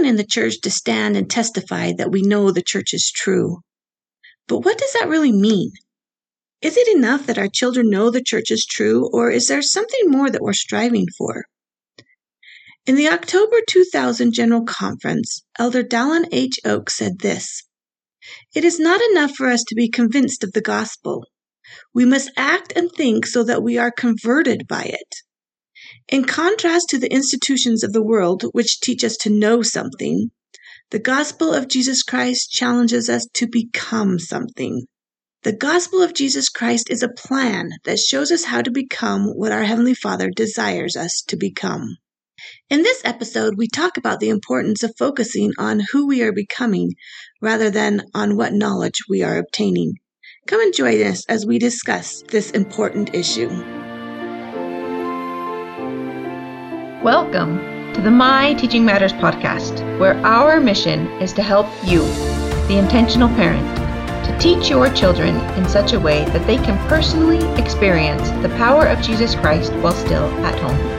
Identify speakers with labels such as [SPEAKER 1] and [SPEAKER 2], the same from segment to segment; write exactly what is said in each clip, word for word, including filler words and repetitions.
[SPEAKER 1] in the church to stand and testify that we know the church is true. But what does that really mean? Is it enough that our children know the church is true, or is there something more that we're striving for? In the October two thousand General Conference, Elder Dallin H. Oak said this: "It is not enough for us to be convinced of the gospel. We must act and think so that we are converted by it. In contrast to the institutions of the world, which teach us to know something, the gospel of Jesus Christ challenges us to become something. The gospel of Jesus Christ is a plan that shows us how to become what our Heavenly Father desires us to become." In this episode, we talk about the importance of focusing on who we are becoming rather than on what knowledge we are obtaining. Come and join us as we discuss this important issue.
[SPEAKER 2] Welcome to the My Teaching Matters podcast, where our mission is to help you, the intentional parent, to teach your children in such a way that they can personally experience the power of Jesus Christ while still at home.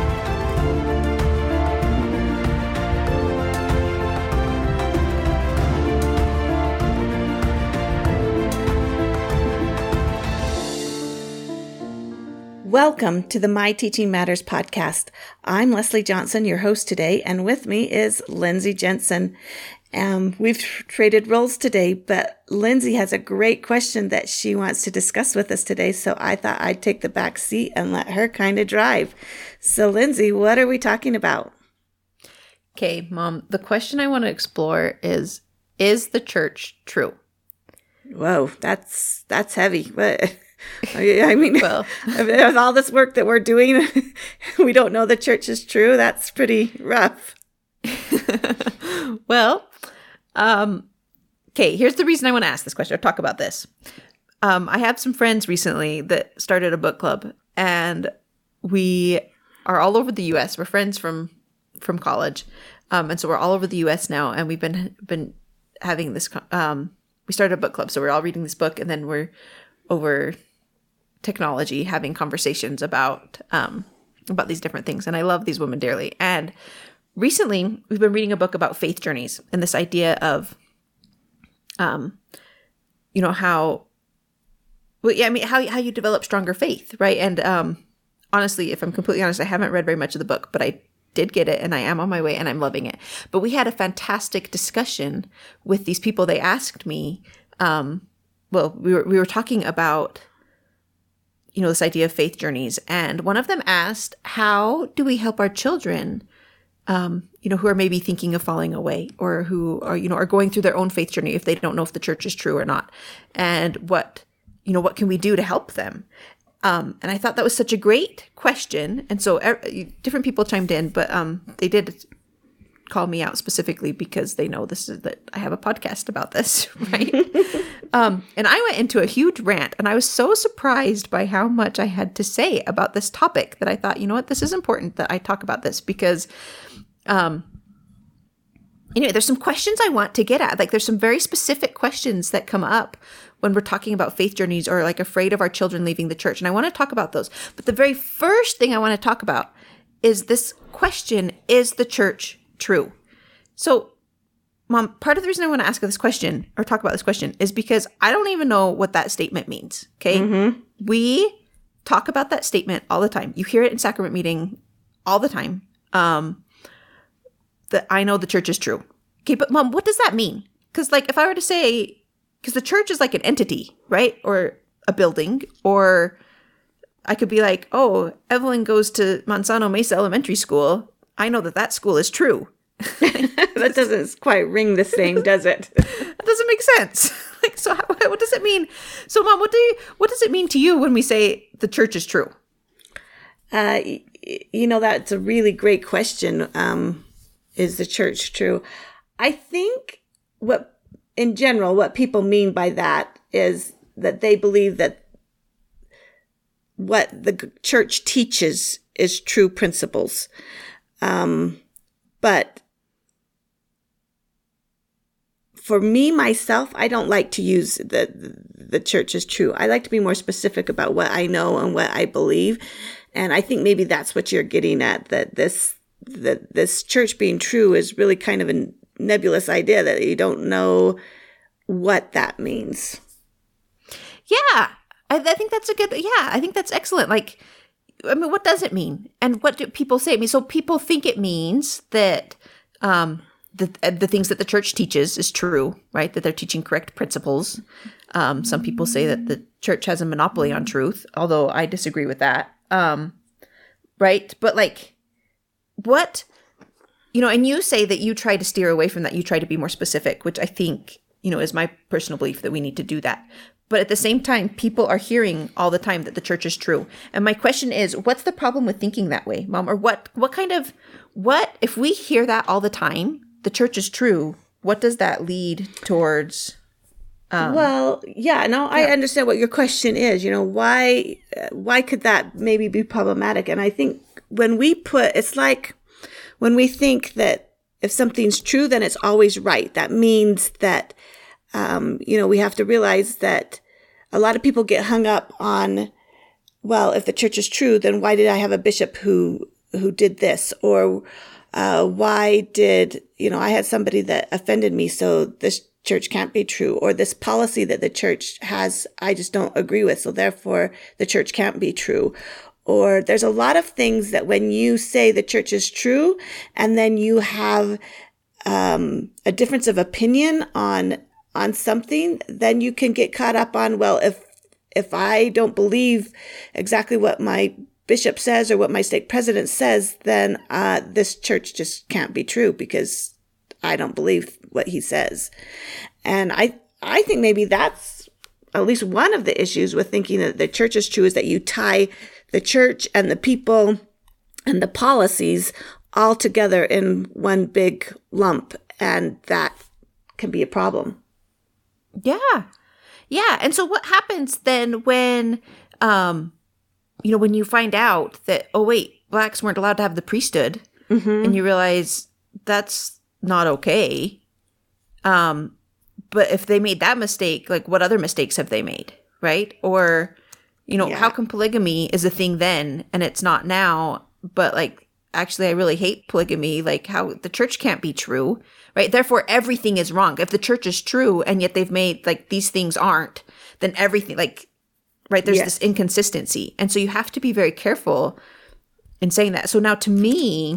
[SPEAKER 1] Welcome to the My Teaching Matters podcast. I'm Leslie Johnson, your host today, and with me is Lindsay Jensen. Um, we've tr- traded roles today, but Lindsay has a great question that she wants to discuss with us today, so I thought I'd take the back seat and let her kind of drive. So Lindsay, what are we talking about?
[SPEAKER 2] Okay, Mom, the question I want to explore is, is the church true?
[SPEAKER 1] Whoa, that's that's heavy, but... I mean,
[SPEAKER 2] well,
[SPEAKER 1] with all this work that we're doing, we don't know the church is true. That's pretty rough.
[SPEAKER 2] well, um, okay, here's the reason I want to ask this question or talk about this. Um, I have some friends recently that started a book club, and we are all over the U S. We're friends from from college, um, and so we're all over the U S now, and we've been been having this. Um, we started a book club, so we're all reading this book, and then we're over technology having conversations about um about these different things, and I love these women dearly. And recently we've been reading a book about faith journeys and this idea of um you know how well yeah I mean how how you develop stronger faith, right? And um honestly, if I'm completely honest, I haven't read very much of the book, but I did get it, and I am on my way, and I'm loving it. But we had a fantastic discussion with these people. They asked me um well we were we were talking about you know, this idea of faith journeys. And one of them asked, how do we help our children, um, you know, who are maybe thinking of falling away, or who are, you know, are going through their own faith journey if they don't know if the church is true or not? And what, you know, what can we do to help them? Um, and I thought that was such a great question. And so er, different people chimed in, but um, they did call me out specifically because they know this is that I have a podcast about this, right? um, and I went into a huge rant, and I was so surprised by how much I had to say about this topic that I thought, you know what, this is important that I talk about this because, um, anyway, there's some questions I want to get at. Like, there's some very specific questions that come up when we're talking about faith journeys or like afraid of our children leaving the church. And I want to talk about those. But the very first thing I want to talk about is this question, is the church true? So, Mom, part of the reason I want to ask this question or talk about this question is because I don't even know what that statement means. Okay.
[SPEAKER 1] Mm-hmm.
[SPEAKER 2] We talk about that statement all the time. You hear it in sacrament meeting all the time. Um, that I know the church is true. Okay. But Mom, what does that mean? Because like, if I were to say, because the church is like an entity, right? Or a building, or I could be like, oh, Evelyn goes to Manzano Mesa Elementary School. I know that that school is true.
[SPEAKER 1] That doesn't quite ring the same, does it?
[SPEAKER 2] That doesn't make sense. Like, so how, what does it mean? So, Mom, what do you, what does it mean to you when we say the church is true?
[SPEAKER 1] Uh, you know, that's a really great question. Um, is the church true? I think what, in general, what people mean by that is that they believe that what the church teaches is true principles. Um, but for me, myself, I don't like to use the, the church is true. I like to be more specific about what I know and what I believe. And I think maybe that's what you're getting at, that this, that this church being true is really kind of a nebulous idea that you don't know what that means.
[SPEAKER 2] Yeah, I, I think that's a good, yeah, I think that's excellent. Like, I mean, what does it mean? And what do people say? I mean, so people think it means that um, the, the things that the church teaches is true, right? That they're teaching correct principles. Um, some people say that the church has a monopoly on truth, although I disagree with that. Um, right? But like, what, you know, and you say that you try to steer away from that. You try to be more specific, which I think, you know, is my personal belief that we need to do that. But at the same time, people are hearing all the time that the church is true. And my question is, what's the problem with thinking that way, Mom? Or what, what kind of, what, if we hear that all the time, the church is true, what does that lead towards? Um,
[SPEAKER 1] well, yeah, no, I
[SPEAKER 2] yeah.
[SPEAKER 1] understand what your question is. You know, why, why could that maybe be problematic? And I think when we put, it's like when we think that if something's true, then it's always right. That means that, um, you know, we have to realize that a lot of people get hung up on, well, if the church is true, then why did I have a bishop who, who did this? Or, uh, why did, you know, I had somebody that offended me, so this church can't be true, or this policy that the church has, I just don't agree with, so therefore the church can't be true. Or there's a lot of things that when you say the church is true, and then you have um, a difference of opinion on on something, then you can get caught up on, well, if if I don't believe exactly what my bishop says or what my stake president says, then uh, this church just can't be true because I don't believe what he says. And I, I think maybe that's at least one of the issues with thinking that the church is true, is that you tie the church and the people and the policies all together in one big lump. And that can be a problem.
[SPEAKER 2] Yeah. Yeah. And so what happens then when, um, you know, when you find out that, oh, wait, blacks weren't allowed to have the priesthood, mm-hmm. and you realize that's not okay. Um, but if they made that mistake, like what other mistakes have they made? Right. Or, you know, yeah. how come polygamy is a thing then and it's not now, but like, actually, I really hate polygamy, like how the church can't be true, right? Therefore, everything is wrong. If the church is true and yet they've made like these things aren't, then everything like, right, there's yes. this inconsistency. And so you have to be very careful in saying that. So now to me,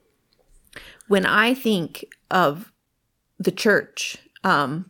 [SPEAKER 2] when I think of the church, um,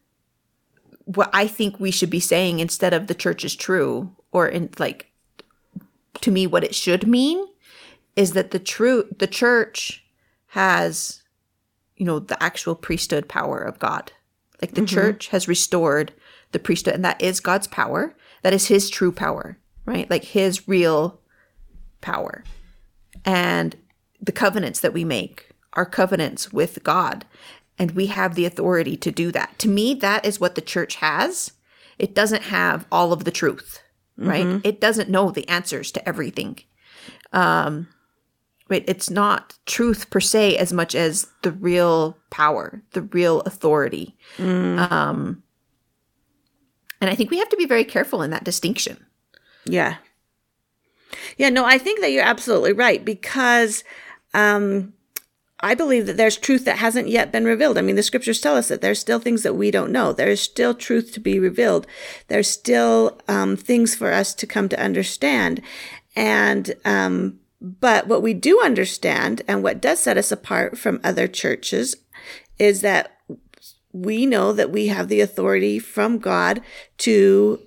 [SPEAKER 2] what I think we should be saying instead of the church is true, or in like, to me, what it should mean is that the true, the church has, you know, the actual priesthood power of God. Like the mm-hmm. church has restored the priesthood, and that is God's power. That is his true power, right? Like his real power. And the covenants that we make are covenants with God, and we have the authority to do that. To me, that is what the church has. It doesn't have all of the truth, right? Mm-hmm. It doesn't know the answers to everything. Um, Right? It's not truth per se as much as the real power, the real authority. Mm. Um, and I think we have to be very careful in that distinction.
[SPEAKER 1] Yeah. Yeah, no, I think that you're absolutely right, because um, I believe that there's truth that hasn't yet been revealed. I mean, the scriptures tell us that there's still things that we don't know. There's still truth to be revealed. There's still um, things for us to come to understand. And um But what we do understand, and what does set us apart from other churches, is that we know that we have the authority from God to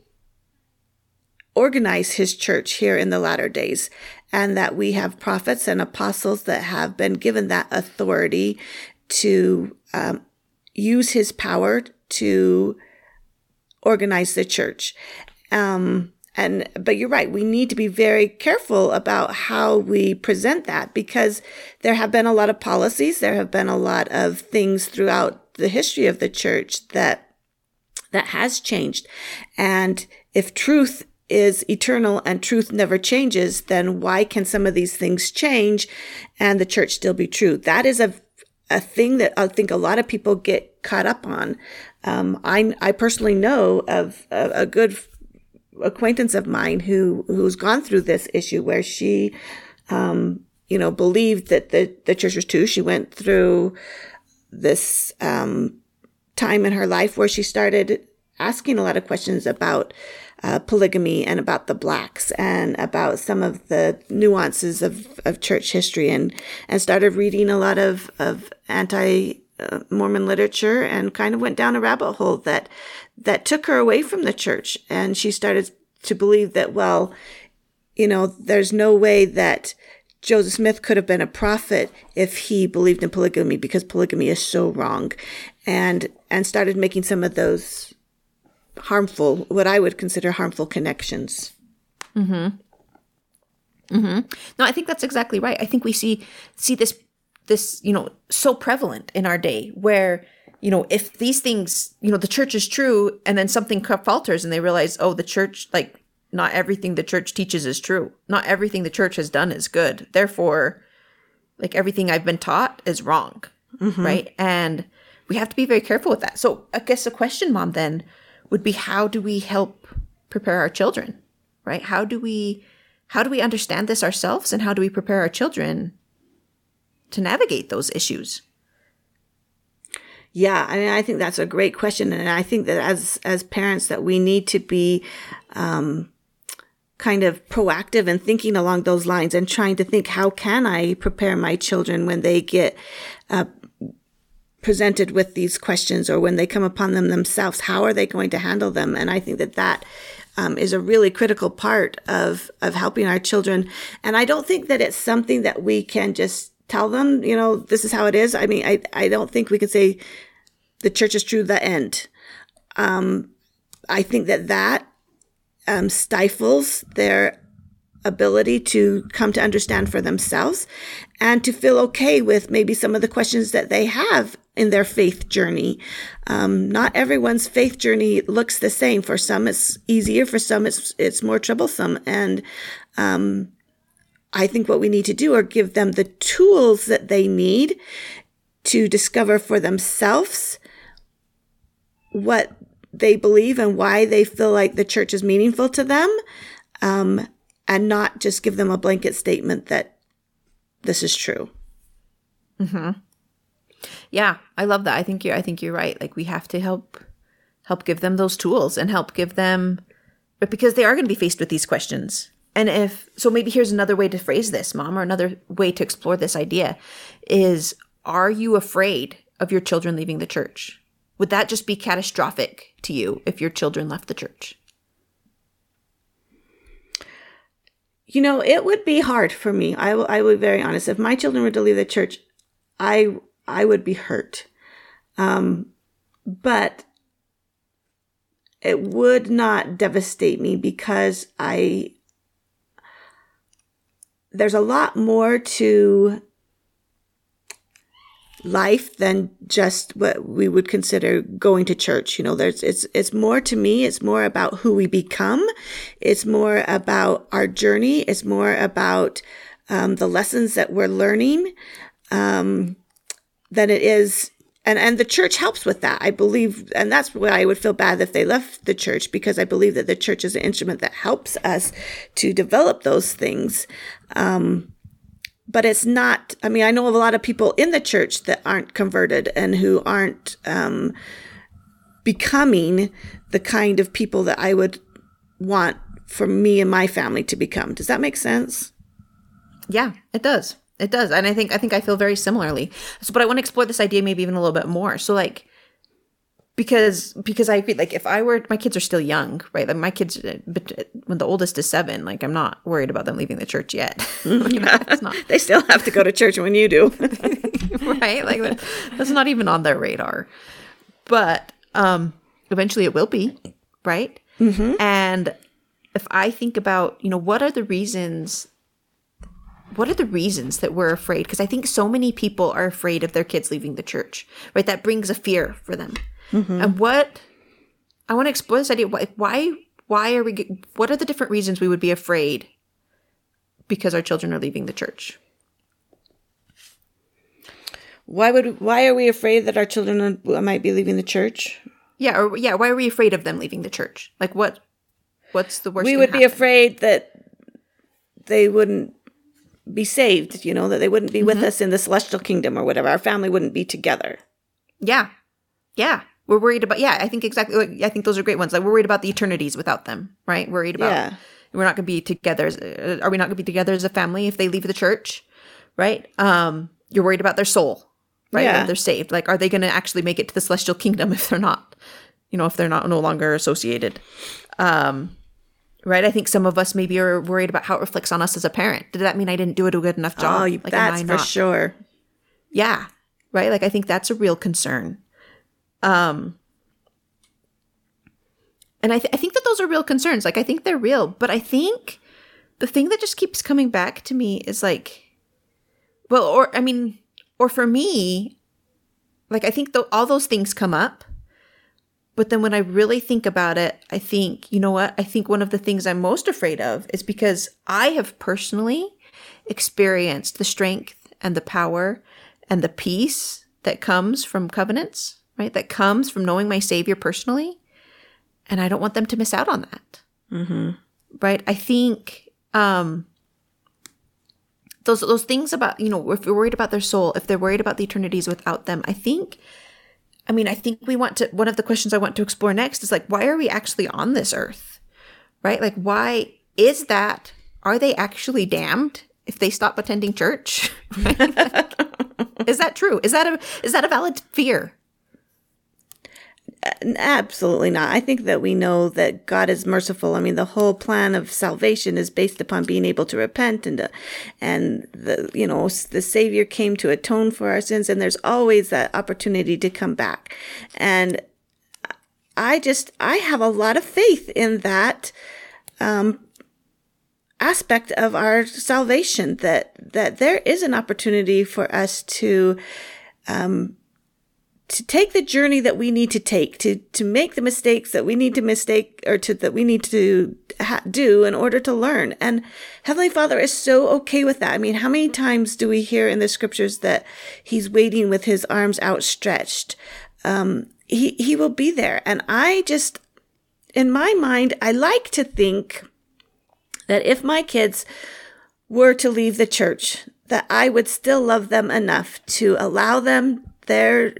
[SPEAKER 1] organize his church here in the latter days, and that we have prophets and apostles that have been given that authority to um, use his power to organize the church. Um And, but you're right. We need to be very careful about how we present that, because there have been a lot of policies. There have been a lot of things throughout the history of the church that, that has changed. And if truth is eternal and truth never changes, then why can some of these things change and the church still be true? That is a, a thing that I think a lot of people get caught up on. Um, I, I personally know of a, a good acquaintance of mine who who's gone through this issue where she um you know, believed that the, the church was true. She went through this um, time in her life where she started asking a lot of questions about uh, polygamy and about the blacks and about some of the nuances of, of church history, and, and started reading a lot of, of anti-Mormon literature, and kind of went down a rabbit hole that that took her away from the church. And she started to believe that, well, you know, there's no way that Joseph Smith could have been a prophet if he believed in polygamy, because polygamy is so wrong, and and started making some of those harmful, what I would consider harmful connections.
[SPEAKER 2] Mm-hmm. Mm-hmm. No, I think that's exactly right. I think we see see this this you know so prevalent in our day, where you know if these things, you know the church is true, and then something falters, and they realize, oh, the church, like, not everything the church teaches is true. Not everything the church has done is good. Therefore, like, everything I've been taught is wrong, mm-hmm. right? And we have to be very careful with that. So I guess the question, Mom, then would be, how do we help prepare our children, right? How do we, how do we understand this ourselves, and how do we prepare our children to navigate those issues?
[SPEAKER 1] Yeah, I mean, I think that's a great question. And I think that as, as parents, that we need to be, um, kind of proactive and thinking along those lines, and trying to think, how can I prepare my children when they get uh, presented with these questions, or when they come upon them themselves? How are they going to handle them? And I think that that um, is a really critical part of of helping our children. And I don't think that it's something that we can just tell them, you know, this is how it is. I mean, I, I don't think we can say the church is true, the end. Um, I think that that Um, stifles their ability to come to understand for themselves, and to feel okay with maybe some of the questions that they have in their faith journey. Um, not everyone's faith journey looks the same. For some, it's easier. For some, it's it's more troublesome. And um, I think what we need to do are give them the tools that they need to discover for themselves what they believe and why they feel like the church is meaningful to them, um, and not just give them a blanket statement that this is true.
[SPEAKER 2] Mm-hmm. Yeah, I love that. I think you're. I think you're right. Like, we have to help help give them those tools, and help give them, but because they are going to be faced with these questions. And if so, maybe here's another way to phrase this, Mom, or another way to explore this idea is: are you afraid of your children leaving the church? Would that just be catastrophic to you if your children left the church?
[SPEAKER 1] You know, it would be hard for me. I will, I will be very honest. If my children were to leave the church, I, I would be hurt. Um, but it would not devastate me, because I, there's a lot more to life than just what we would consider going to church. You know, there's, it's, it's more to me. It's more about who we become. It's more about our journey. It's more about, um, the lessons that we're learning, um, than it is. And, and the church helps with that, I believe. And that's why I would feel bad if they left the church, because I believe that the church is an instrument that helps us to develop those things. Um, But it's not, I mean, I know of a lot of people in the church that aren't converted, and who aren't um, becoming the kind of people that I would want for me and my family to become. Does that make sense?
[SPEAKER 2] Yeah, it does. It does. And I think I think I feel very similarly. So, but I want to explore this idea maybe even a little bit more. So, like, because because I feel like if I were, my kids are still young, right? Like, my kids, but when the oldest is seven, like, I'm not worried about them leaving the church yet. You know, it's not.
[SPEAKER 1] They still have to go to church when you do.
[SPEAKER 2] Right? Like, that's not even on their radar. But um, eventually it will be, right? Mm-hmm. And if I think about, you know, what are the reasons, what are the reasons that we're afraid? Because I think so many people are afraid of their kids leaving the church, right? That brings a fear for them. Mm-hmm. And what I want to explore this idea. Why, why, why are we, what are the different reasons we would be afraid because our children are leaving the church?
[SPEAKER 1] Why would, why are we afraid that our children might be leaving the church?
[SPEAKER 2] Yeah. Or yeah. Why are we afraid of them leaving the church? Like, what, what's the worst?
[SPEAKER 1] We would be afraid that they wouldn't be saved, you know, that they wouldn't be
[SPEAKER 2] Mm-hmm.
[SPEAKER 1] with us in the celestial kingdom or whatever. Our family wouldn't be together.
[SPEAKER 2] Yeah. Yeah. We're worried about, yeah, I think exactly. Like, I think those are great ones. Like, we're worried about the eternities without them, right? Worried about,
[SPEAKER 1] Yeah.
[SPEAKER 2] we're not going to be together. As, uh, are we not going to be together as a family if they leave the church, right? Um, you're worried about their soul, right?
[SPEAKER 1] Yeah.
[SPEAKER 2] If they're saved. Like, are they going to actually make it to the celestial kingdom if they're not, you know, if they're not no longer associated? Um, right? I think some of us maybe are worried about how it reflects on us as a parent. Did that mean I didn't do a good enough job?
[SPEAKER 1] Oh, you,
[SPEAKER 2] like, am
[SPEAKER 1] that's
[SPEAKER 2] I
[SPEAKER 1] for
[SPEAKER 2] not?
[SPEAKER 1] sure.
[SPEAKER 2] Yeah. Right? Like, I think that's a real concern. Um, and I, th- I think that those are real concerns. Like, I think they're real. But I think the thing that just keeps coming back to me is like, well, or, I mean, or for me, like, I think th- all those things come up. But then when I really think about it, I think, you know what? I think one of the things I'm most afraid of is because I have personally experienced the strength and the power and the peace that comes from covenants, right? That comes from knowing my Savior personally. And I don't want them to miss out on that.
[SPEAKER 1] Mm-hmm.
[SPEAKER 2] Right? I think um, those those things about, you know, if we're worried about their soul, if they're worried about the eternities without them, I think, I mean, I think we want to, one of the questions I want to explore next is like, why are we actually on this earth? Right? Like, why is that? Are they actually damned if they stop attending church? Right? Is that true? Is that a is that a valid fear?
[SPEAKER 1] Absolutely not. I think that we know that God is merciful. I mean, the whole plan of salvation is based upon being able to repent and to, and the you know the Savior came to atone for our sins, and there's always that opportunity to come back. And I just I have a lot of faith in that um, aspect of our salvation, that that there is an opportunity for us to um, to take the journey that we need to take, to to make the mistakes that we need to mistake or to that we need to ha- do in order to learn. And Heavenly Father is so okay with that. I mean, how many times do we hear in the scriptures that He's waiting with His arms outstretched? Um, he He will be there, and I just, in my mind, I like to think that if my kids were to leave the church, that I would still love them enough to allow them their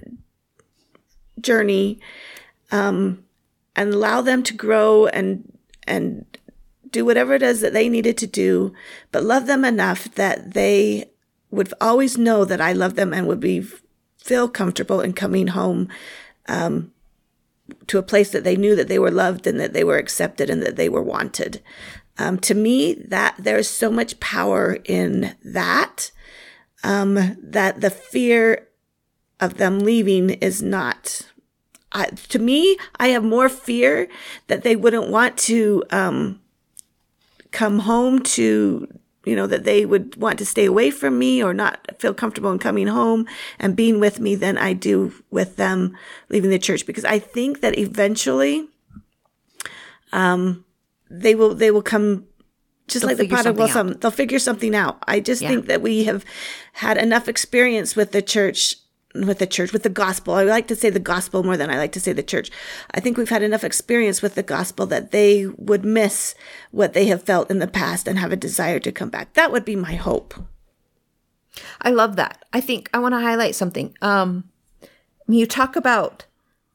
[SPEAKER 1] journey, um, and allow them to grow and and do whatever it is that they needed to do, but love them enough that they would always know that I love them and would be feel comfortable in coming home um, to a place that they knew that they were loved and that they were accepted and that they were wanted. Um, to me, that there is so much power in that, um, that the fear of them leaving is not. Uh, to me, I have more fear that they wouldn't want to um, come home to, you know, that they would want to stay away from me or not feel comfortable in coming home and being with me than I do with them leaving the church. Because I think that eventually, um, they will they will come just
[SPEAKER 2] They'll
[SPEAKER 1] like the
[SPEAKER 2] figure
[SPEAKER 1] prodigal
[SPEAKER 2] something
[SPEAKER 1] son. They'll figure something out. I just
[SPEAKER 2] Yeah.
[SPEAKER 1] think that we have had enough experience with the church. with the church, with the gospel. I like to say the gospel more than I like to say the church. I think we've had enough experience with the gospel that they would miss what they have felt in the past and have a desire to come back. That would be my hope.
[SPEAKER 2] I love that. I think I want to highlight something. Um, when you talk about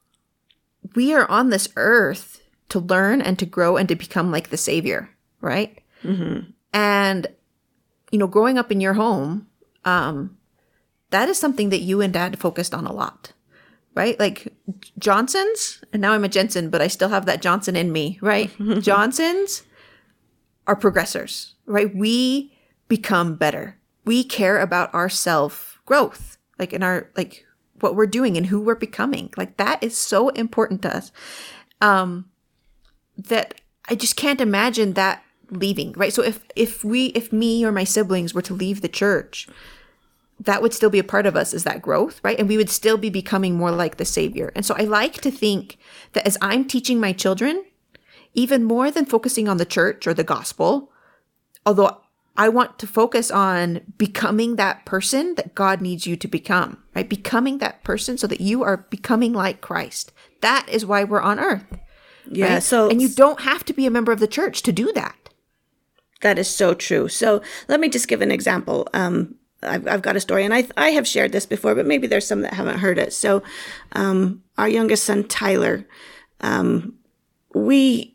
[SPEAKER 2] we are on this earth to learn and to grow and to become like the Savior, right?
[SPEAKER 1] Mm-hmm.
[SPEAKER 2] And, you know, growing up in your home, um, that is something that you and Dad focused on a lot, right? Like Johnsons, and now I'm a Jensen, but I still have that Johnson in me, right? Johnsons are progressors, right? We become better. We care about our self growth, like in our, like what we're doing and who we're becoming. Like that is so important to us. Um, that I just can't imagine that leaving, right? So if, if we, if me or my siblings were to leave the church, that would still be a part of us, is that growth, right? And we would still be becoming more like the Savior. And so I like to think that as I'm teaching my children, even more than focusing on the church or the gospel, although I want to focus on becoming that person that God needs you to become, right? Becoming that person so that you are becoming like Christ. That is why we're on earth.
[SPEAKER 1] Yeah.
[SPEAKER 2] Right?
[SPEAKER 1] So,
[SPEAKER 2] and you don't have to be a member of the church to do that.
[SPEAKER 1] That is so true. So let me just give an example. Um, I've, I've got a story, and I I have shared this before, but maybe there's some that haven't heard it. So um, our youngest son, Tyler, um, we,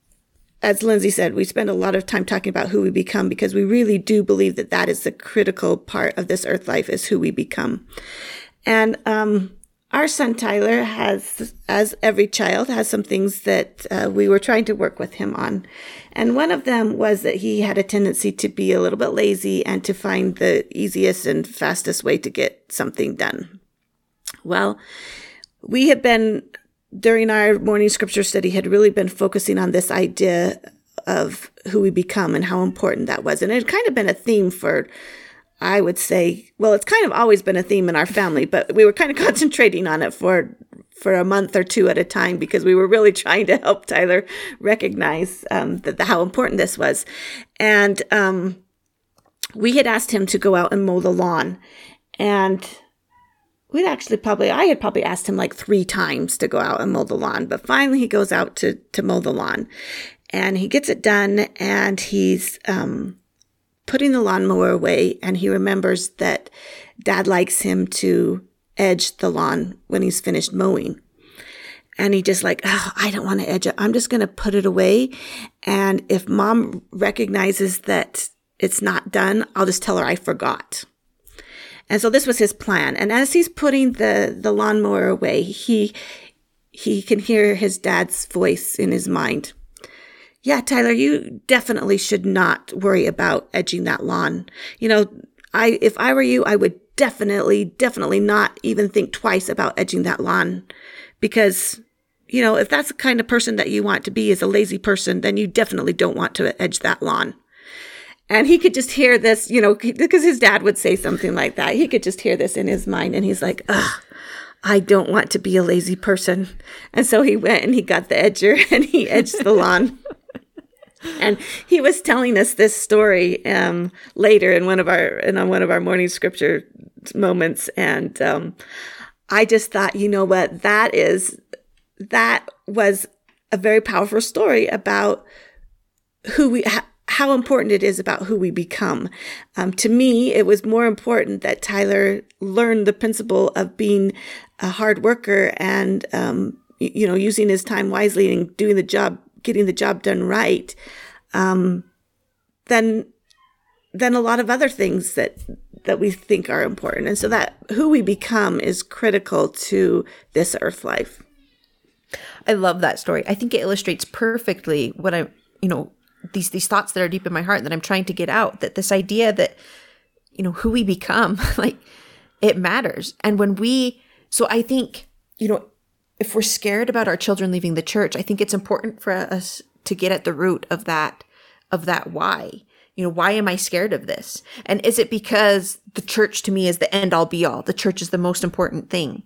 [SPEAKER 1] as Lindsay said, we spend a lot of time talking about who we become because we really do believe that that is the critical part of this earth life is who we become. And um, our son, Tyler, has, as every child, has some things that uh, we were trying to work with him on. And one of them was that he had a tendency to be a little bit lazy and to find the easiest and fastest way to get something done. Well, we had been, during our morning scripture study, had really been focusing on this idea of who we become and how important that was. And it had kind of been a theme for, I would say, well, it's kind of always been a theme in our family, but we were kind of concentrating on it for for a month or two at a time because we were really trying to help Tyler recognize um, that the, how important this was. And um, we had asked him to go out and mow the lawn. And we'd actually probably, I had probably asked him like three times to go out and mow the lawn. But finally he goes out to, to mow the lawn. And he gets it done, and he's um, putting the lawnmower away, and he remembers that Dad likes him to edge the lawn when he's finished mowing. And he just like, oh, I don't want to edge it. I'm just going to put it away. And if Mom recognizes that it's not done, I'll just tell her I forgot. And so this was his plan. And as he's putting the, the lawnmower away, he, he can hear his dad's voice in his mind. Yeah, Tyler, you definitely should not worry about edging that lawn. You know, I, if I were you, I would definitely, definitely not even think twice about edging that lawn, because, you know, if that's the kind of person that you want to be, as a lazy person, then you definitely don't want to edge that lawn. And he could just hear this, you know, because his dad would say something like that. He could just hear this in his mind, and he's like, ugh, I don't want to be a lazy person. And so he went and he got the edger and he edged the lawn. And he was telling us this story um, later in one of our in one of our morning scripture moments, and um, I just thought, you know what, that is that was a very powerful story about who we, how important it is about who we become. Um, to me, it was more important that Tyler learned the principle of being a hard worker and um, you know, using his time wisely and doing the job. getting the job done right, um, than, than a lot of other things that, that we think are important. And so that who we become is critical to this earth life.
[SPEAKER 2] I love that story. I think it illustrates perfectly what I, you know, these, these thoughts that are deep in my heart that I'm trying to get out, that this idea that, you know, who we become, like, it matters. And when we, so I think, you know, if we're scared about our children leaving the church, I think it's important for us to get at the root of that, of that why. You know, why am I scared of this? And is it because the church to me is the end all be all? The church is the most important thing.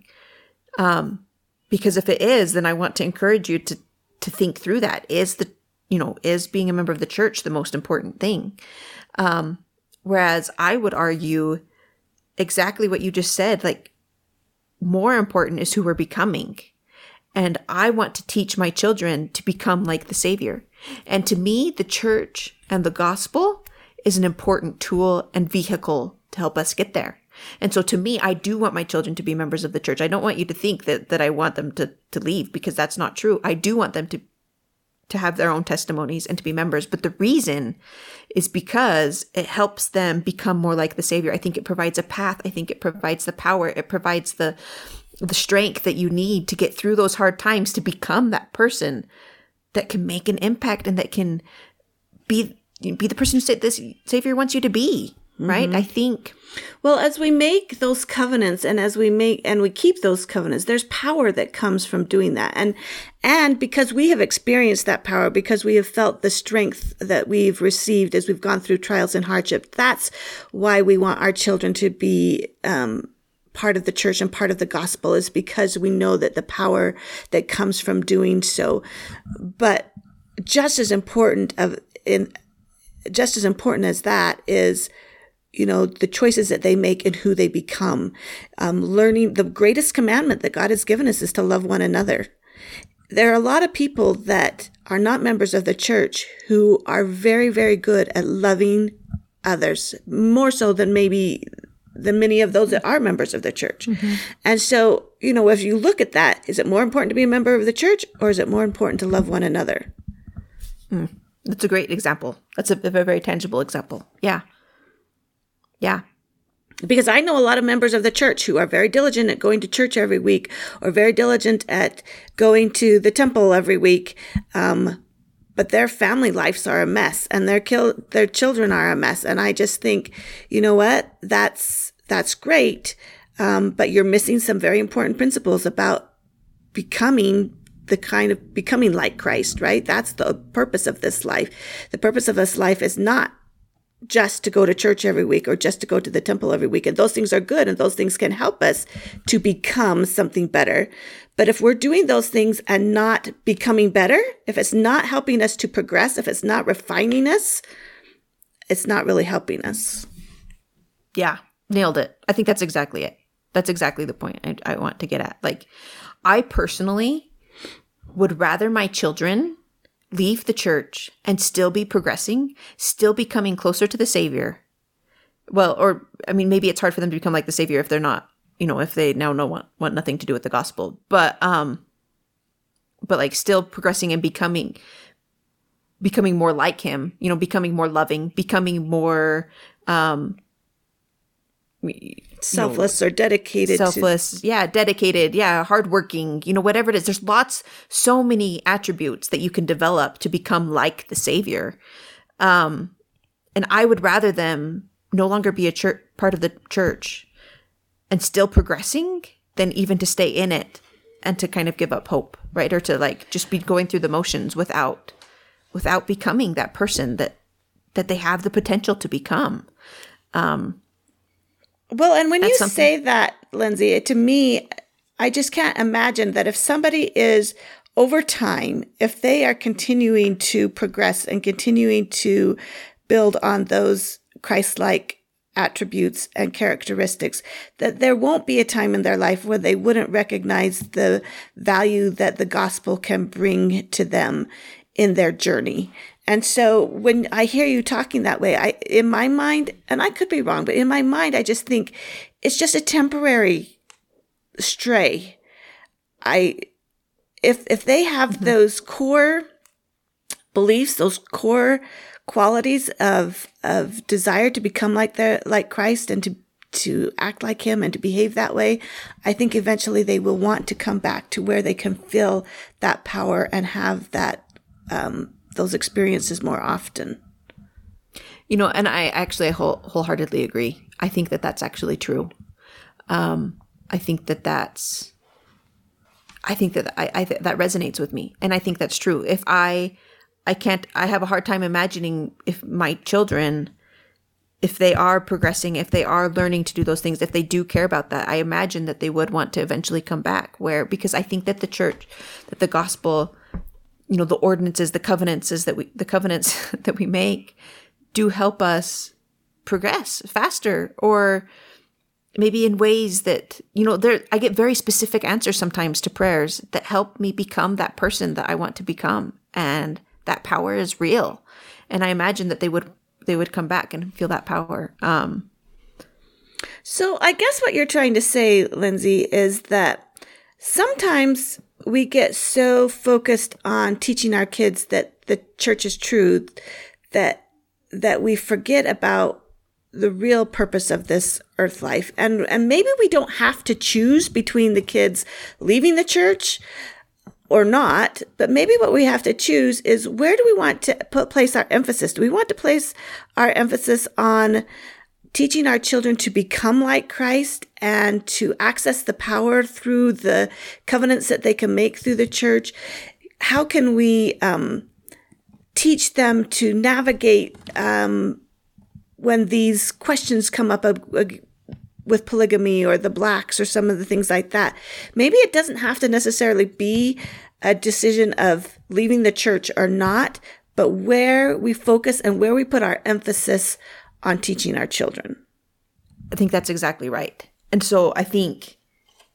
[SPEAKER 2] Um, because if it is, then I want to encourage you to, to think through that. Is the, you know, is being a member of the church the most important thing? Um, whereas I would argue exactly what you just said, like, more important is who we're becoming. And I want to teach my children to become like the Savior. And to me, the church and the gospel is an important tool and vehicle to help us get there. And so to me, I do want my children to be members of the church. I don't want you to think that, that I want them to, to leave, because that's not true. I do want them to, to have their own testimonies and to be members. But the reason is because it helps them become more like the Savior. I think it provides a path. I think it provides the power. It provides the the strength that you need to get through those hard times, to become that person that can make an impact and that can be be the person who this Savior wants you to be, right? Mm-hmm. I think.
[SPEAKER 1] Well, as we make those covenants and as we make and we keep those covenants, there's power that comes from doing that. And and because we have experienced that power, because we have felt the strength that we've received as we've gone through trials and hardship, that's why we want our children to be um part of the church and part of the gospel, is because we know that the power that comes from doing so. But just as important of in just as important as that is, you know, the choices that they make and who they become. Um, learning the greatest commandment that God has given us is to love one another. there are a lot of people that are not members of the church who are very, very good at loving others, more so than maybe than many of those that are members of the church. Mm-hmm. And so, you know, if you look at that, is it more important to be a member of the church, or is it more important to love one another?
[SPEAKER 2] Mm. That's a great example. That's a, a very tangible example. Yeah. Yeah.
[SPEAKER 1] Because I know a lot of members of the church who are very diligent at going to church every week, or very diligent at going to the temple every week, um, but their family lives are a mess, and their kil- their children are a mess. And I just think, you know what, that's that's great, um, but you're missing some very important principles about becoming the kind of becoming like Christ, right? That's the purpose of this life. The purpose of this life is not just to go to church every week or just to go to the temple every week. And those things are good, and those things can help us to become something better. But if we're doing those things and not becoming better, if it's not helping us to progress, if it's not refining us, it's not really helping us.
[SPEAKER 2] Yeah, nailed it. I think that's exactly it. That's exactly the point I, I want to get at. Like, I personally would rather my children leave the church and still be progressing, still becoming closer to the Savior. Well, or, I mean, maybe it's hard for them to become like the Savior if they're not, you know, if they now know want, want nothing to do with the gospel. But, um, but like still progressing and becoming, becoming more like him, you know, becoming more loving, becoming more, um,
[SPEAKER 1] selfless, you know, or dedicated.
[SPEAKER 2] Selfless. To- yeah. Dedicated. Yeah. Hardworking, you know, whatever it is. There's lots, so many attributes that you can develop to become like the Savior. Um, and I would rather them no longer be a church, part of the church and still progressing than even to stay in it and to kind of give up hope, right? Or to like just be going through the motions without, without becoming that person that, that they have the potential to become. Um,
[SPEAKER 1] Well, and when you something- say that, Lindsay, to me, I just can't imagine that if somebody is over time, if they are continuing to progress and continuing to build on those Christ-like attributes and characteristics, that there won't be a time in their life where they wouldn't recognize the value that the gospel can bring to them in their journey. And so when I hear you talking that way, I, in my mind, and I could be wrong, but in my mind, I just think it's just a temporary stray. I, if, if they have mm-hmm. those core beliefs, those core qualities of, of desire to become like their, like Christ and to, to act like him and to behave that way, I think eventually they will want to come back to where they can feel that power and have that, um, those experiences more often.
[SPEAKER 2] You know, and I actually whole, wholeheartedly agree. I think that that's actually true. Um, I think that that's, I think that I, I that resonates with me. And I think that's true. If I, I can't, I have a hard time imagining if my children, if they are progressing, if they are learning to do those things, if they do care about that, I imagine that they would want to eventually come back where, because I think that the church, that the gospel, you know, the ordinances, the covenants that we, the covenants that we make do help us progress faster, or maybe in ways that, you know, there, I get very specific answers sometimes to prayers that help me become that person that I want to become. And that power is real. And I imagine that they would, they would come back and feel that power. Um,
[SPEAKER 1] so I guess what you're trying to say, Lindsay, is that sometimes we get so focused on teaching our kids that the church is true that that we forget about the real purpose of this earth life. And and maybe we don't have to choose between the kids leaving the church or not, but maybe what we have to choose is, where do we want to put place our emphasis? Do we want to place our emphasis on teaching our children to become like Christ and to access the power through the covenants that they can make through the church? How can we um, teach them to navigate um, when these questions come up uh, uh, with polygamy or the blacks or some of the things like that? Maybe it doesn't have to necessarily be a decision of leaving the church or not, but where we focus and where we put our emphasis on teaching our children.
[SPEAKER 2] I think that's exactly right. And so I think,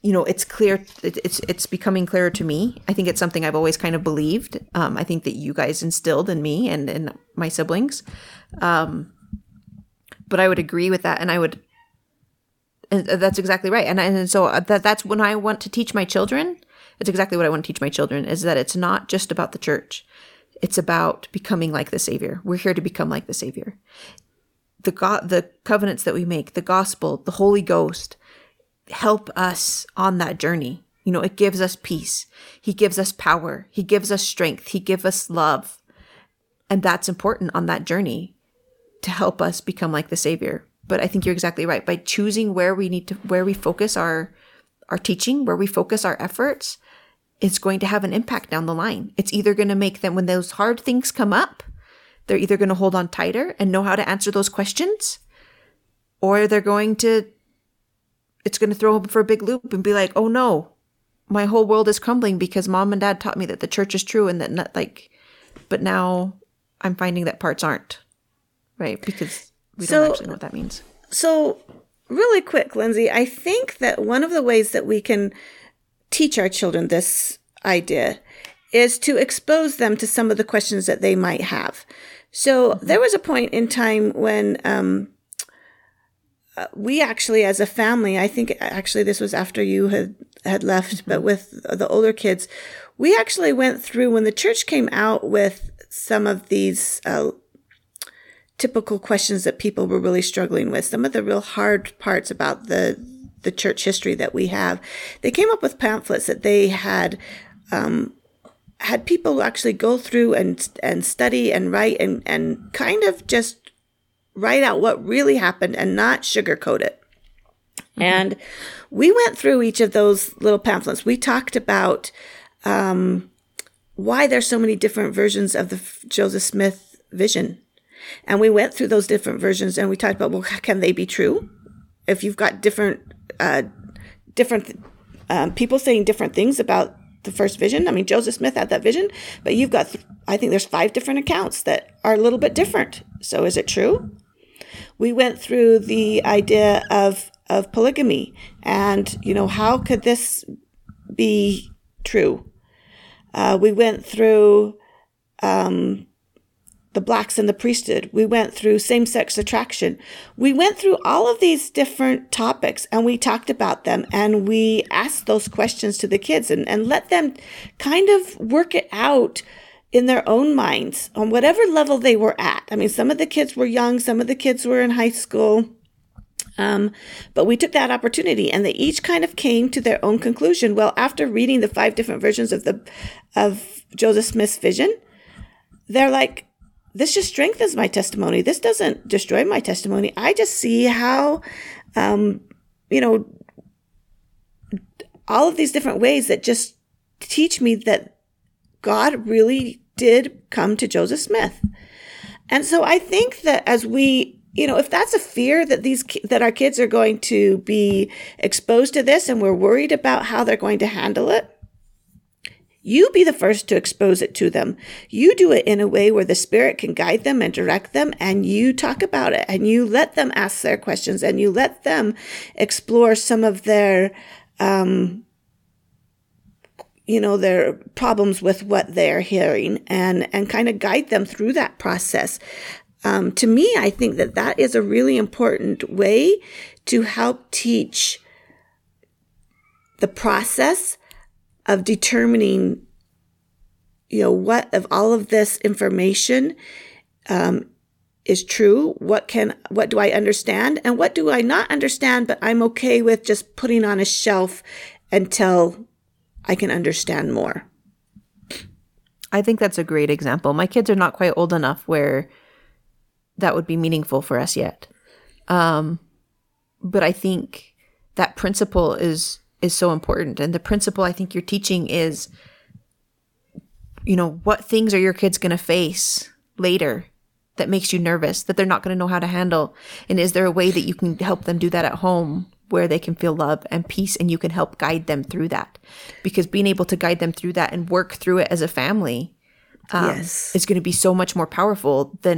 [SPEAKER 2] you know, it's clear, it, it's it's becoming clearer to me. I think it's something I've always kind of believed. Um, I think that you guys instilled in me and in my siblings. Um, but I would agree with that, and I would, and that's exactly right. And, and so that that's when I want to teach my children. It's exactly what I want to teach my children, is that it's not just about the church. It's about becoming like the Savior. We're here to become like the Savior. The God, the covenants that we make, the gospel, the Holy Ghost, help us on that journey. You know, it gives us peace. He gives us power. He gives us strength. He gives us love. And that's important on that journey to help us become like the Savior. But I think you're exactly right. By choosing where we need to, where we focus our, our teaching, where we focus our efforts, it's going to have an impact down the line. It's either going to make them, when those hard things come up, they're either going to hold on tighter and know how to answer those questions, or they're going to, it's going to throw them for a big loop and be like, oh no, my whole world is crumbling because mom and dad taught me that the church is true and that not like, but now I'm finding that parts aren't, right? Because we
[SPEAKER 1] so,
[SPEAKER 2] don't actually know what that means.
[SPEAKER 1] So really quick, Lindsay, I think that one of the ways that we can teach our children this idea is to expose them to some of the questions that they might have. So there was a point in time when um, uh, we actually, as a family, I think actually this was after you had, had left, mm-hmm. but with the older kids, we actually went through, when the church came out with some of these uh, typical questions that people were really struggling with, some of the real hard parts about the, the church history that we have, they came up with pamphlets that they had um, had people actually go through and and study and write and, and kind of just write out what really happened and not sugarcoat it. Mm-hmm. And we went through each of those little pamphlets. We talked about um, why there's so many different versions of the Joseph Smith vision. And we went through those different versions and we talked about, well, can they be true? If you've got different, uh, different um, people saying different things about the first vision. I mean, Joseph Smith had that vision, but you've got, th- I think there's five different accounts that are a little bit different. So is it true? We went through the idea of, of polygamy and, you know, how could this be true? Uh, we went through um, the blacks and the priesthood. We went through same-sex attraction. We went through all of these different topics and we talked about them and we asked those questions to the kids and, and let them kind of work it out in their own minds on whatever level they were at. I mean, some of the kids were young, some of the kids were in high school. Um, but we took that opportunity and they each kind of came to their own conclusion. Well, after reading the five different versions of the, of Joseph Smith's vision, they're like, this just strengthens my testimony. This doesn't destroy my testimony. I just see how, um, you know, all of these different ways that just teach me that God really did come to Joseph Smith. And so I think that as we, you know, if that's a fear that these, that our kids are going to be exposed to this and we're worried about how they're going to handle it, you be the first to expose it to them. You do it in a way where the Spirit can guide them and direct them, and you talk about it, and you let them ask their questions, and you let them explore some of their, um, you know, their problems with what they're hearing, and, and kind of guide them through that process. Um, to me, I think that that is a really important way to help teach the process of determining, you know, what of all of this information um, is true. What can, what do I understand, and what do I not understand? But I'm okay with just putting on a shelf until I can understand more.
[SPEAKER 2] I think that's a great example. My kids are not quite old enough where that would be meaningful for us yet, um, but I think that principle is. is so important. And the principle I think you're teaching is, you know, what things are your kids going to face later that makes you nervous, that they're not going to know how to handle? And is there a way that you can help them do that at home where they can feel love and peace and you can help guide them through that? Because being able to guide them through that and work through it as a family um, yes. is going to be so much more powerful than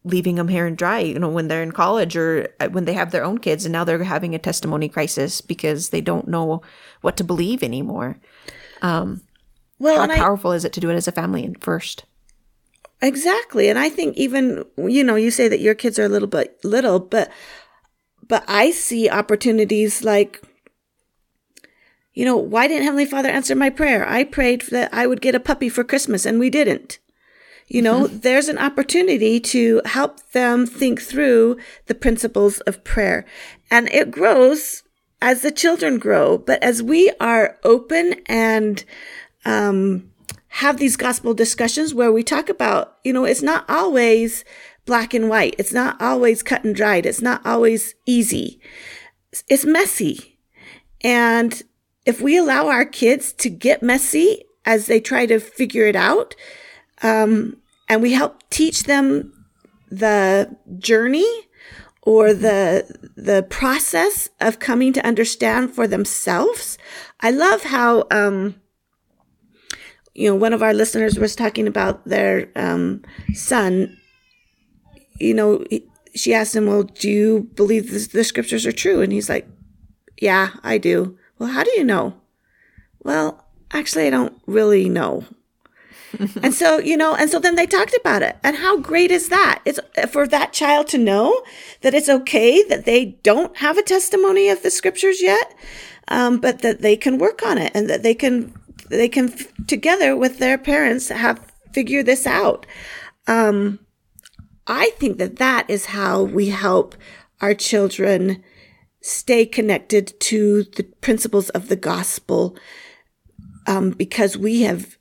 [SPEAKER 2] leaving them here and dry, you know, when they're in college or when they have their own kids, and now they're having a testimony crisis because they don't know what to believe anymore. Um, well, how powerful I, is it to do it as a family first?
[SPEAKER 3] Exactly. And I think even, you know, you say that your kids are a little bit little, but, but I see opportunities like, you know, why didn't Heavenly Father answer my prayer? I prayed that I would get a puppy for Christmas and we didn't. You know, mm-hmm. There's an opportunity to help them think through the principles of prayer. And it grows as the children grow. But as we are open and um, have these gospel discussions where we talk about, you know, it's not always black and white. It's not always cut and dried. It's not always easy. It's messy. And if we allow our kids to get messy as they try to figure it out, um, and we help teach them the journey or the the process of coming to understand for themselves. I love how, um, you know, one of our listeners was talking about their um, son. You know, she asked him, well, do you believe this, the scriptures are true? And he's like, yeah, I do. Well, how do you know? Well, actually, I don't really know. And so, you know, and so then they talked about it. And how great is that? It's for that child to know that it's okay that they don't have a testimony of the scriptures yet, um, but that they can work on it and that they can, they can together with their parents have figure this out. Um, I think that that is how we help our children stay connected to the principles of the gospel, um, because we have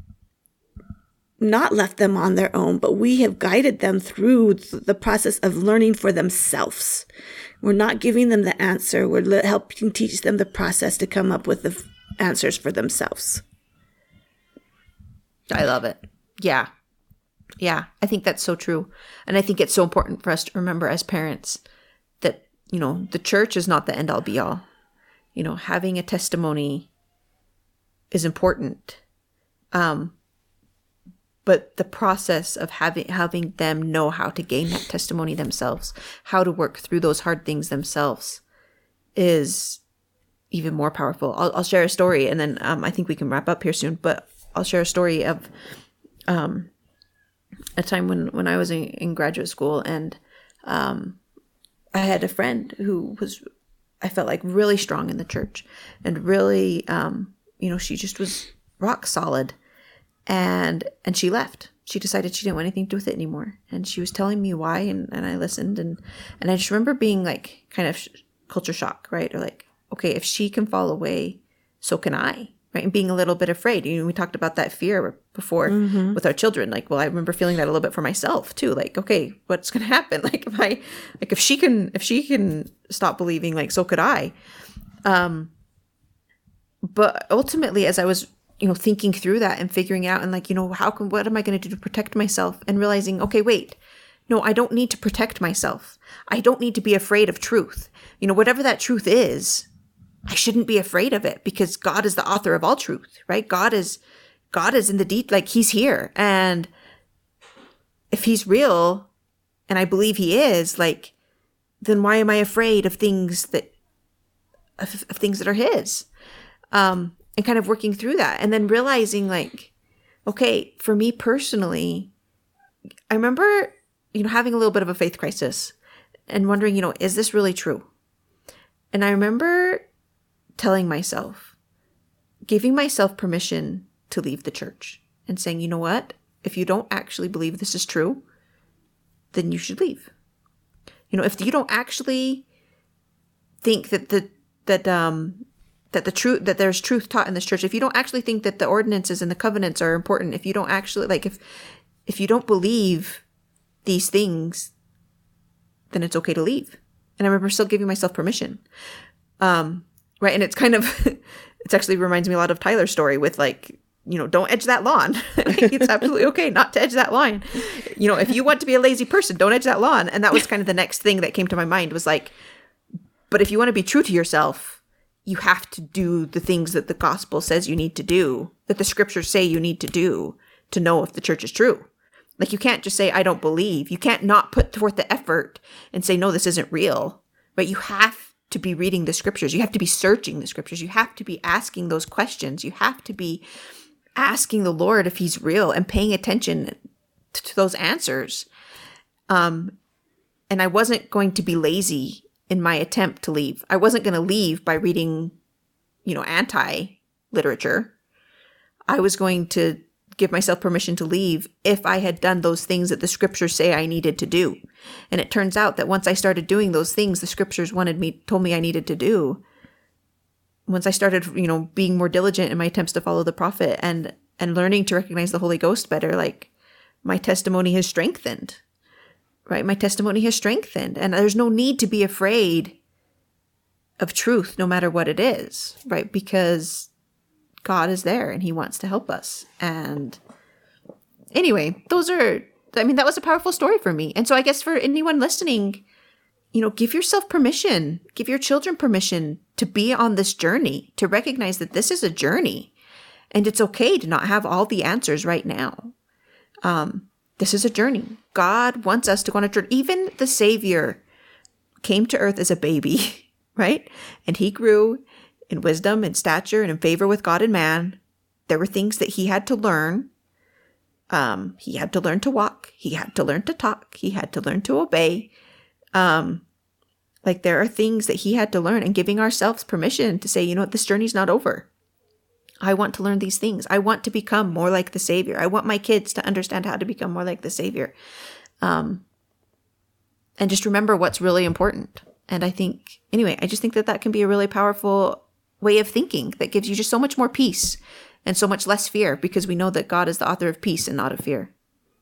[SPEAKER 3] not left them on their own, but we have guided them through the process of learning for themselves. We're not giving them the answer. We're helping teach them the process to come up with the answers for themselves.
[SPEAKER 2] I love it. Yeah. Yeah. I think that's so true. And I think it's so important for us to remember as parents that, you know, the church is not the end all be all. You know, having a testimony is important. Um, But the process of having having them know how to gain that testimony themselves, how to work through those hard things themselves, is even more powerful. I'll, I'll share a story, and then um, I think we can wrap up here soon. But I'll share a story of um, a time when, when I was in, in graduate school, and um, I had a friend who was, I felt like, really strong in the church, and really, um, you know, she just was rock solid. And and she left. She decided she didn't want anything to do with it anymore. And she was telling me why, and, and I listened. And, and I just remember being like kind of sh- culture shock, right? Or like, okay, if she can fall away, so can I, right? And being a little bit afraid. You know, we talked about that fear before mm-hmm. with our children. Like, well, I remember feeling that a little bit for myself too. Like, okay, what's going to happen? Like if I, like if she can, if she can stop believing, like, so could I. Um, but ultimately, as I was, you know, thinking through that and figuring out and like, you know, how can, what am I going to do to protect myself, and realizing, okay, wait, no, I don't need to protect myself. I don't need to be afraid of truth. You know, whatever that truth is, I shouldn't be afraid of it, because God is the author of all truth, right? God is, God is in the deep, like he's here. And if he's real, and I believe he is, like, then why am I afraid of things that, of, of things that are his? Um, And kind of working through that, and then realizing like, okay, for me personally, I remember, you know, having a little bit of a faith crisis and wondering, you know, is this really true? And I remember telling myself, giving myself permission to leave the church and saying, you know what, if you don't actually believe this is true, then you should leave. You know, if you don't actually think that the, that, um, that the truth, that there's truth taught in this church, if you don't actually think that the ordinances and the covenants are important, if you don't actually, like, if, if you don't believe these things, then it's okay to leave. And I remember still giving myself permission. Um, right. And it's kind of, it actually reminds me a lot of Tyler's story with like, you know, don't edge that lawn. It's absolutely okay not to edge that line. You know, if you want to be a lazy person, don't edge that lawn. And that was kind of the next thing that came to my mind was like, but if you want to be true to yourself, you have to do the things that the gospel says you need to do, that the scriptures say you need to do to know if the church is true, Like, you can't just say, I don't believe. You can't not put forth the effort and say, no, this isn't real. But you have to be reading the scriptures. You have to be searching the scriptures. You have to be asking those questions. You have to be asking the Lord if he's real and paying attention to those answers. Um, and I wasn't going to be lazy in my attempt to leave. I wasn't going to leave by reading, you know, anti-literature. I was going to give myself permission to leave if I had done those things that the scriptures say I needed to do. And it turns out that once I started doing those things the scriptures wanted me, told me I needed to do, once I started, you know, being more diligent in my attempts to follow the prophet and, and learning to recognize the Holy Ghost better, like, my testimony has strengthened, right? My testimony has strengthened, and there's no need to be afraid of truth, no matter what it is, right? Because God is there and he wants to help us. And anyway, those are, I mean, that was a powerful story for me. And so I guess for anyone listening, you know, give yourself permission, give your children permission to be on this journey, to recognize that this is a journey and it's okay to not have all the answers right now. Um, this is a journey. God wants us to go on a journey. Even the Savior came to earth as a baby, right? And he grew in wisdom and stature and in favor with God and man. There were things that he had to learn. Um, he had to learn to walk. He had to learn to talk. He had to learn to obey. Um, like there are things that he had to learn, and giving ourselves permission to say, you know what, this journey's not over. I want to learn these things. I want to become more like the Savior. I want my kids to understand how to become more like the Savior. Um, and just remember what's really important. And I think, anyway, I just think that that can be a really powerful way of thinking that gives you just so much more peace and so much less fear, because we know that God is the author of peace and not of fear.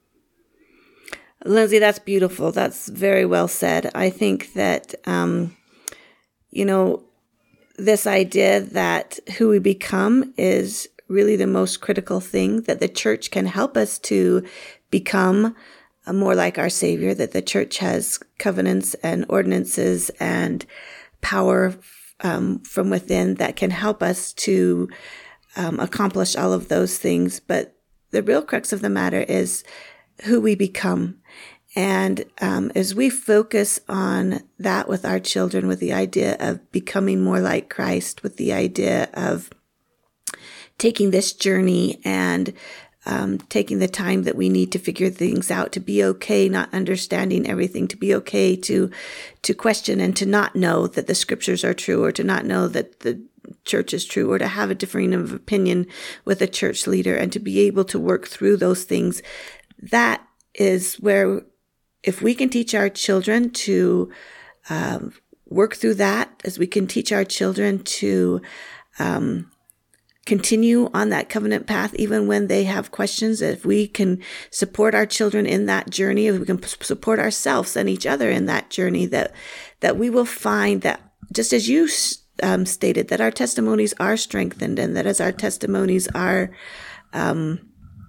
[SPEAKER 3] Lindsay, that's beautiful. That's very well said. I think that, um, you know, this idea that who we become is really the most critical thing, that the church can help us to become more like our Savior, that the church has covenants and ordinances and power um, from within that can help us to um, accomplish all of those things. But the real crux of the matter is who we become. And um, as we focus on that with our children, with the idea of becoming more like Christ, with the idea of taking this journey and um, taking the time that we need to figure things out, to be okay not understanding everything, to be okay to to question and to not know that the scriptures are true, or to not know that the church is true, or to have a differing of opinion with a church leader, and to be able to work through those things. That is where, if we can teach our children to um, work through that, as we can teach our children to um, continue on that covenant path, even when they have questions, if we can support our children in that journey, if we can p- support ourselves and each other in that journey, that that we will find that, just as you um, stated, that our testimonies are strengthened, and that as our testimonies are um,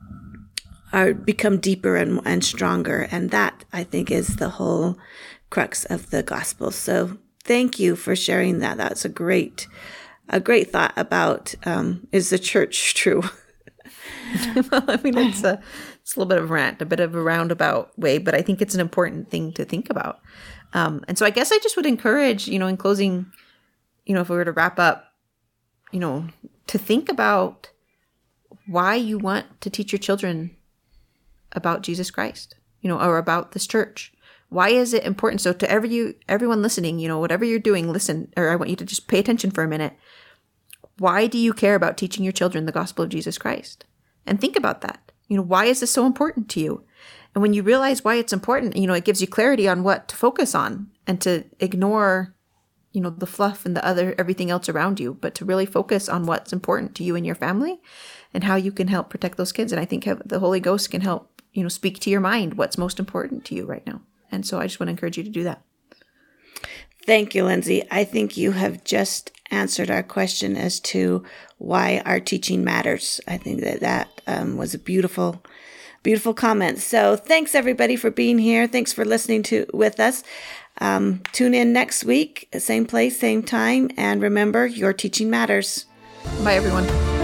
[SPEAKER 3] are become deeper and, and stronger. And that, I think, is the whole crux of the gospel. So thank you for sharing that. That's a great, a great thought about, um, is the church true?
[SPEAKER 2] Well, I mean, it's a, it's a little bit of a rant, a bit of a roundabout way, but I think it's an important thing to think about. Um, and so I guess I just would encourage, you know, in closing, you know, if we were to wrap up, you know, to think about why you want to teach your children about Jesus Christ, you know, or about this church. Why is it important? So to every you, everyone listening, you know, whatever you're doing, listen, or I want you to just pay attention for a minute. Why do you care about teaching your children the gospel of Jesus Christ? And think about that. You know, why is this so important to you? And when you realize why it's important, you know, it gives you clarity on what to focus on, and to ignore, you know, the fluff and the other, everything else around you, but to really focus on what's important to you and your family and how you can help protect those kids. And I think the Holy Ghost can help, you know, speak to your mind what's most important to you right now. And so I just want to encourage you to do that.
[SPEAKER 3] Thank you, Lindsay. I think you have just answered our question as to why our teaching matters. I think that that um, was a beautiful, beautiful comment. So thanks, everybody, for being here. Thanks for listening to with us. Um, tune in next week, same place, same time. And remember, your teaching matters.
[SPEAKER 2] Bye, everyone.